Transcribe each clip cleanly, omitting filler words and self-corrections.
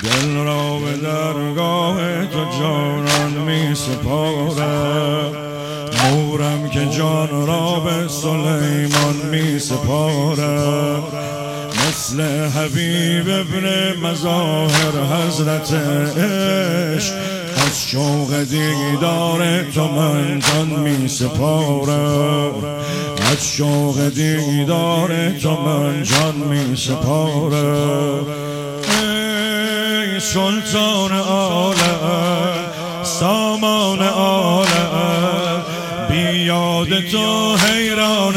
دل را به درگاه تو جانان می سپارم، مورم که جان را به سلیمان می سپارم. مثل حبیب ابن مظاهر حضرت عشق، از شوق دیدار تو من جان می سپارم، از شوق دیدار تو من جان می سپارم. ای سلطان عالم، سامان عالم، بی یاد تو حیران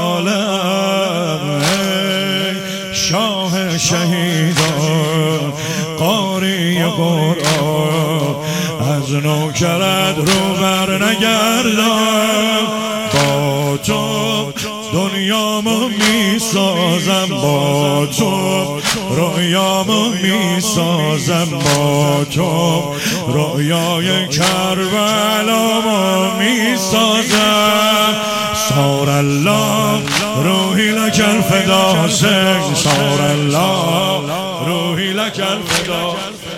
عالم. ای شاه شهیدان، قاری قرآن، از نوکرت رو بر نگردم. با تو دنیامو می سازم، با تو رویامو می سازم، با تو رویای کربلامو می سازم. صار الله روحی لک الفدا، صار الله روحی لک الفدا.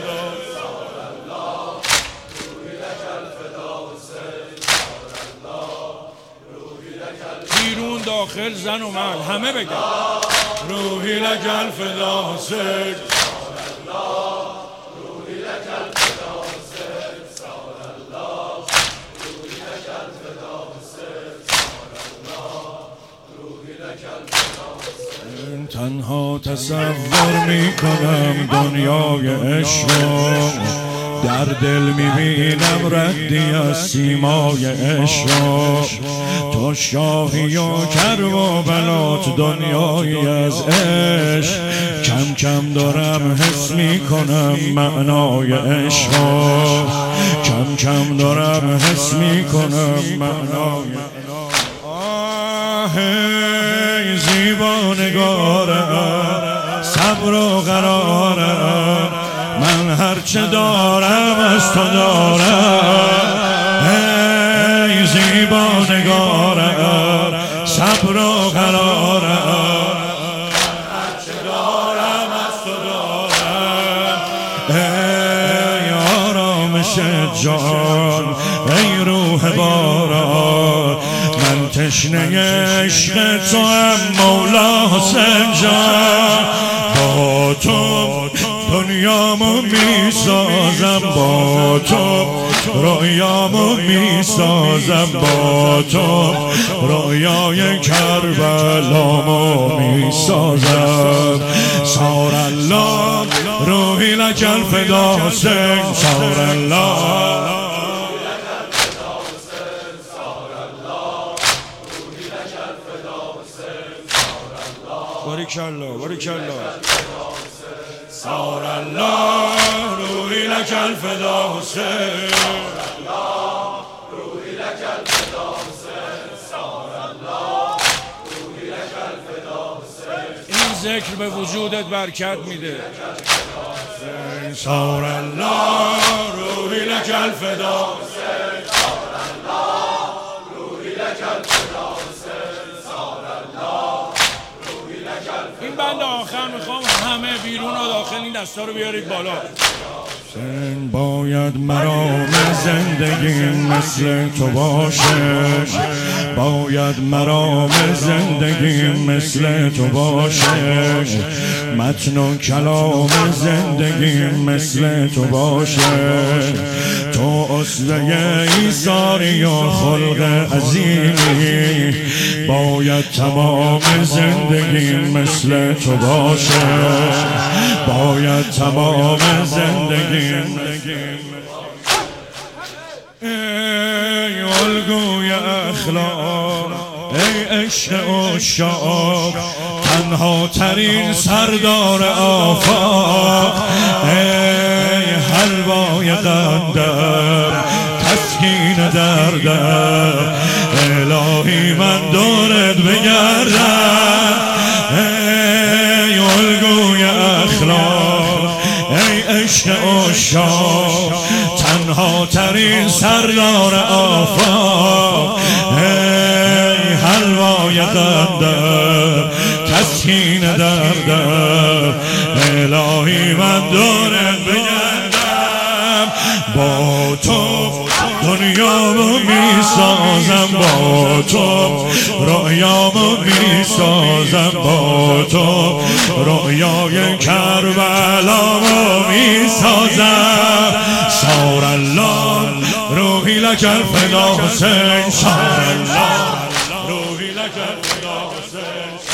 بیرون داخل زن و مرد همه بگن روحی لک الفدا حسین. تنها تصور می کنم دنیای عشق، در دل می بینم ردی از سیمای عشق. تو شاهی و کربلات دنیایی از عشق، کم کم دارم حس می کنم معنای عشق، کم کم دارم حس می کنم معنای ای زیبا نگارم، صبر و قرارم، من هرچه دارم از تو دارم. ای زیبا نگارم، صبر و قرارم، هرچه دارم از تو دارم. ای آرامش جان، ای روح باران، من تشنه عشق تو هم مولا حسین جان. با تو دنیامو می سازم، با تو رویامو می سازم، با تو رویای کربلامو می سازم. صار الله روحی لک الفدا حسین، صار الله. باریکالله باریکالله. صار الله روحی لک الفدا حسین، روحی لک الفدا حسین، صار الله روحی لک الفدا حسین. این ذکر به وجودت برکت میده. صار الله روحی لک الفدا حسین، صار الله روحی لک الفدا حسین، صار الله. این بند آخر میخوام همه بیرون و داخل این دستا رو بیارید بالا. باید مرام زندگی مثل تو باشه، باید مرام زندگی مثل تو باشه، متن و کلام زندگی مثل تو باشه. تو اسوه ایثاری و خلق عظیمی، باید تمام زندگی مثل تو باشه، باید تمام زندگی. ای الگوی اخلاق، ای عشق عشاق، تنها ترین سردار آفاق. ای حلوای قندم، تسکین دردم، الهی من دورت بگردم. ای الگوی اخلاق، ای عشق عشاق، تنها ترین سردار آفاق. ای حلوای قندم، تسکین دردم، الهی من دورت بگردم، با تو دنیامو میسازم، با تو رویامو میسازم، با تو رویای کربلامو میسازم. صار الله روحی لک الفدا حسین، صار الله روحی لک الفدا حسین.